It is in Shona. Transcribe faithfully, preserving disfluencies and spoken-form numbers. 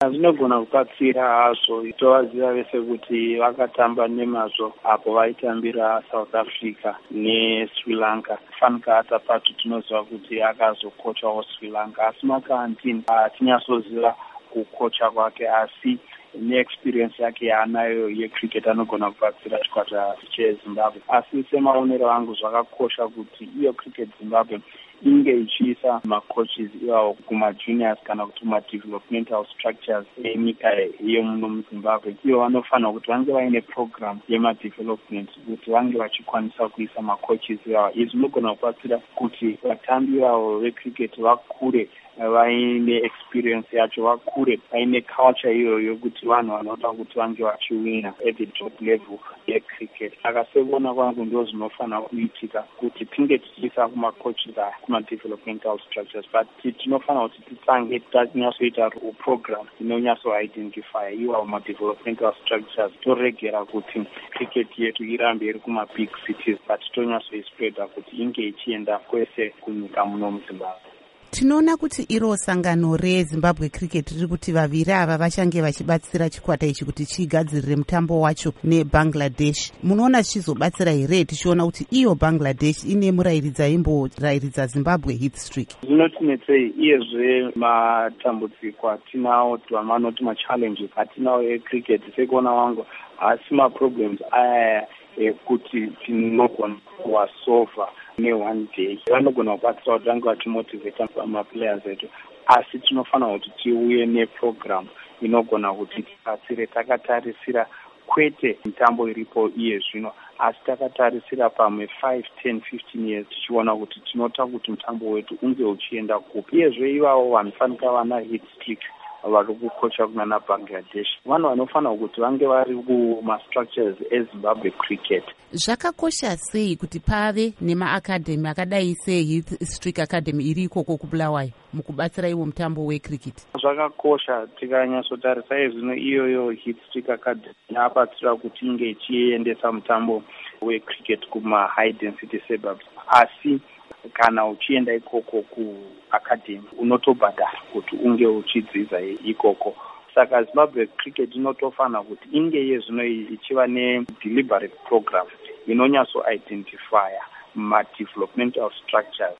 zvinogona kubatsira hazvo. Tovaziva vese kuti vakatamba nemazvo apo vaitambira South Africa neSri Lanka. Fanika Atapato tinoziva kuti akazokochawo Sri Lanka, asi Makahantini hatinyasoziva kukocha kwake, asi neexperience yake yaanayo yecricket anogona kubatsira chikwata cheZimbabwe. Asi semaonero angu zvakakosha kuti iyo Cricket Zimbabwe inge ichiisa macoaches iwawo kumajuniors kana kuti kumadevelopmental structures enyika yemuno muZimbabwe. Ivo vanofanira kuti vange vaine program yemadevelopment kuti vange vachikwanisa kuisa macoaches iwawo. Izvi zvinogona kubatsira kuti vatambi vavo vecricket vakure vaine experience yacho, vakure vaine culture iyoyo kuti vanhu vanoda kuti vange vachiwina at the top level yecricket. Akasekuona kwangu ndo zvinofanira kuitika kuti tinge tichiisa kumacoaches aya kuma-developmental structures, but tinofanira kuti titange tanyatsoita program inonyatsoidentify iwawo ma-developmental structures, toregera kuti cricket yetu irambe iri kuma-big cities, but tonyatsoispreada kuti inge ichienda kwese kunyika muno muZimbabwe. Tinoona kuti iro sangano reZimbabwe Cricket riri kuti vaviri ava vachange vachibatsira chikwata ichi kuti chigadzirire mutambo wacho neBangladesh. Munoona chizobatsira here tichiona kuti iyo Bangladesh ine murairidzi aimborairidza Zimbabwe hit streak? Zvinotinetsei iyezve matambudziko atinawo amanoti machallenges atinawo ecricket sekuona wangu, asi maproblems aya ekuti tinogona kuwasolva ne-one day. Vanogona kubatsira kuti vange vachimotivata maplayers etu, asi tinofanira kuti tiuye neprogram inogona kuti tibatsire takatarisira kwete mitambo iripo iye zvino, asi takatarisira pamwe five, ten, fifteen years tichiona kuti tinota kuti mutambo wetu unge uchienda kupi. Iyezve ivavo vanofanika vana hit streak vari kukocha kunana Bangladesh, vanhu vanofanira kuti vange vari kuma-structures eZimbabwe Cricket. Zvakakosha sei kuti pave nemaakadhemi akadai seHeath Streak Academy iri ikoko kuBulawayo mukubatsira iwo mutambo wecricket? Zvakakosha. Tikanyatsotarisa izvino iyoyo Heath Streak Academy yabatsira kuti inge ichiendesa mutambo wecricket kuma-high density suburbs, asi kana uchienda ikoko kuacademy unotobhadhara kuti unge uchidzidza ikoko. Saka Zimbabwe Cricket inotofanira kuti inge yezvino ichiva ne-deliberate program inonyatso-identifya ma-developmental structures